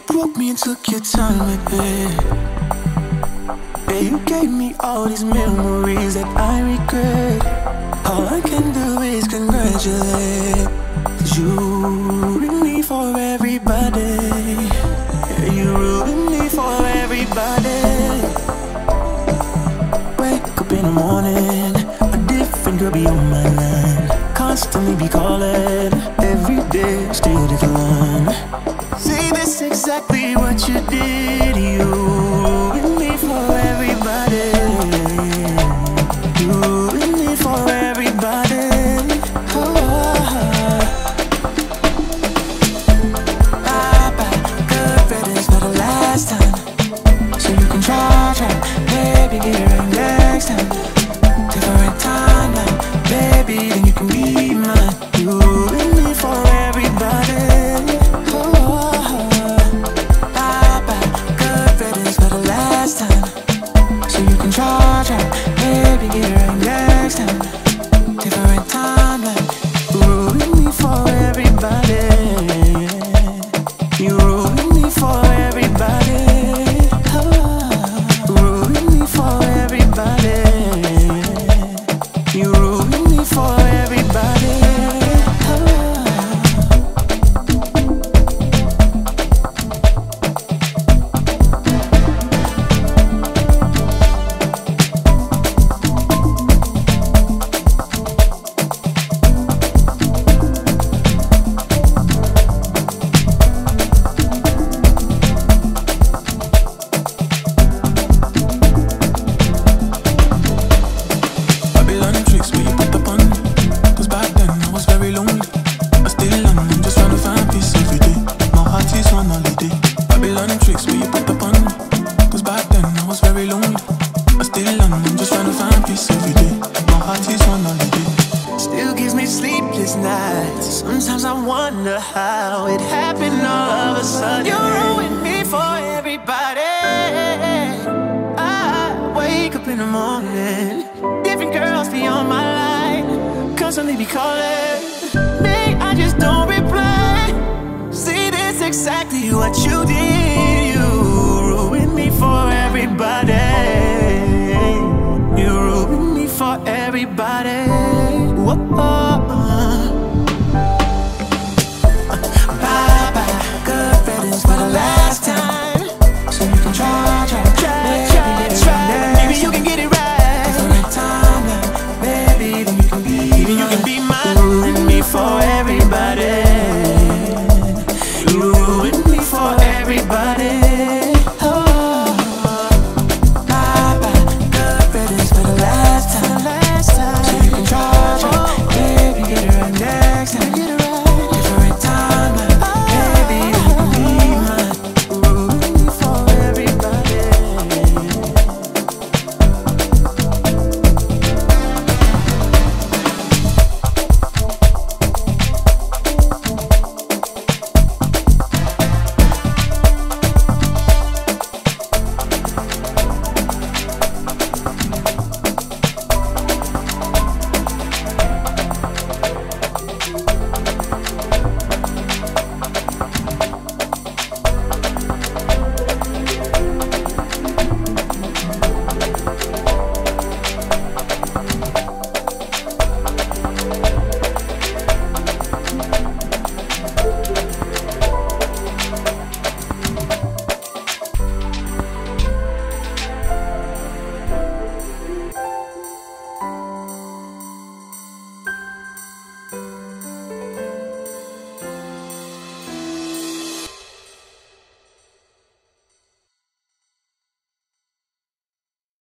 broke me and took your time with it. Yeah, you gave me all these memories that I regret. All I can do is congratulate. 'Cause you ruined me for everybody. Yeah, you ruined me for everybody. Wake up in the morning, a different girl be on my line. Constantly be calling, every day still decline. See, this exactly what you did. You ruined me for everybody. You ruined me for everybody. Bye-bye, good riddance for the last time. So you can try, maybe get it right next time. Different timeline, baby, then you can be mine. You ruined me for everybody. Bye-bye, good riddance for the last time. So you can try, maybe get it right next time. Different timeline, you ruined me for everybody. You ruined me for everybody. Ruined me for everybody. You ruined me for everybody. Still gives me sleepless nights. Sometimes I wonder how it happened all of a sudden. You ruined me for everybody. I wake up in the morning, different girls be on my line, constantly be calling me, I just don't reply. See, this exactly what you did. You ruined me for everybody. You ruined me for everybody. Whoa.